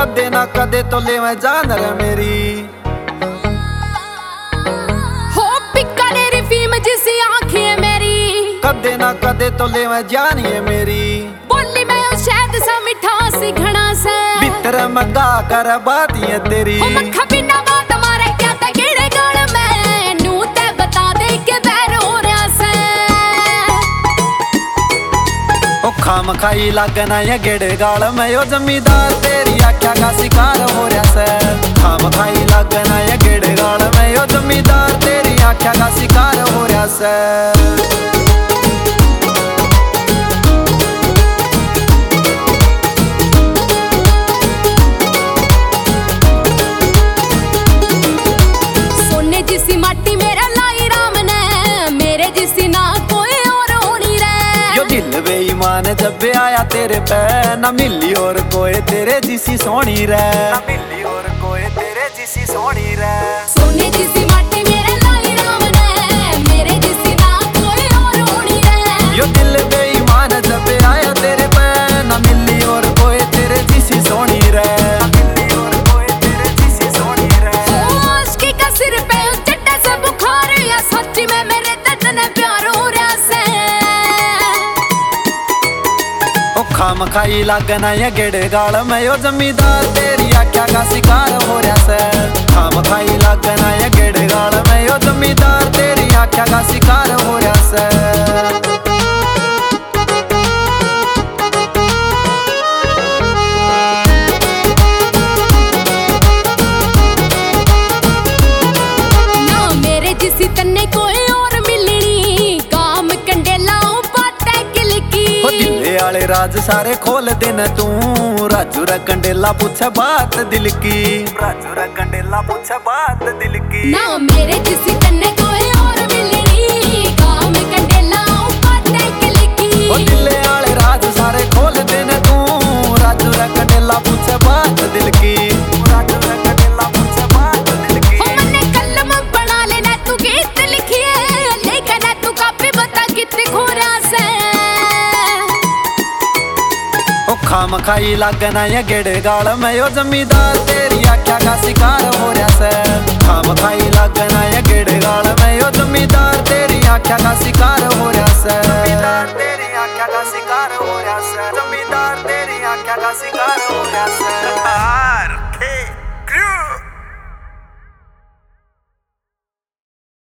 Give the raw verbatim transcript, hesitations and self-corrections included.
कदे ना कदे तो ले मैं जान रे मेरी हो पिक्का तेरी फीम जिसी आँखें मेरी कदे ना कदे तो ले मैं जानिए मेरी बोली मैं शायद सा मिठा सी घना से भीतर मगा कर बात ये तेरी हो मक्खा बिना बात मारे क्या ते गिड़े गाल में नू ते बता दे के बैर हो रहा से ओ खाम खाई लगना ये गिड़े गाल में यो जमींदार तेरी आख्या का शिकार हो रहा से खाम खाई लगना ये गिड़े गाल में यो जमींदार तेरी आख्या का शिकार हो रहा से ईमान जब आया तेरे पे ना मिली और कोई तेरे जिसी सोनी रे ना मिली और कोई तेरे जिसी सोनी रे सोने जिसी माटी मेरे लाई राम ने मेरे जिसी ना कोई और होनी रे यो दिल बेईमान जब आया तेरे पे ना मिली और कोई तेरे जिसी सोनी रे ना मिली और कोई तेरे जिसी सोनी रे आशिकी का सिर पे चट्टा सा बुखार या सच्ची में मेरे दर्द ने प्यार हो रहा से खाम खाई लगना ये गिड़े गाल में यो जमींदार तेरी आख्या का शिकार हो रहा से खाम खाई लगना ये गिड़े गाल में यो जमींदार तेरी आख्या का शिकार हो रहा से ना मेरे जिसी तन्ने कोई और मिलनी काम कंडेला पाते किलकी आले राज सारे खोल देना तू राजू रा कंडेला पूछे बात दिल की राजू रा कंडेला पूछे बात दिल की ना मेरे जिसी तन्ने कोई और मिलनी काम कंडेला पाते किलकी ओ दिले आले राज सारे खोल देना तू राजू रा कंडेला पूछे बात दिल की राजू रा कंडेला पूछे बात दिल की हो मन्ने कलम बना लेना तू गीत लिखिए लेखना तू कापी बता कितने खोरा से खाम खाई लगना ये गिड़े गाल में यो जमींदार तेरी आख्या का शिकार हो रहा से खाम खाई लगना ये गिड़े गाल में यो जमींदार तेरी आख्या का शिकार हो रहा से जमींदार तेरी आख्या का शिकार हो रहा से जमींदार तेरी आख्या का शिकार हो रहा से।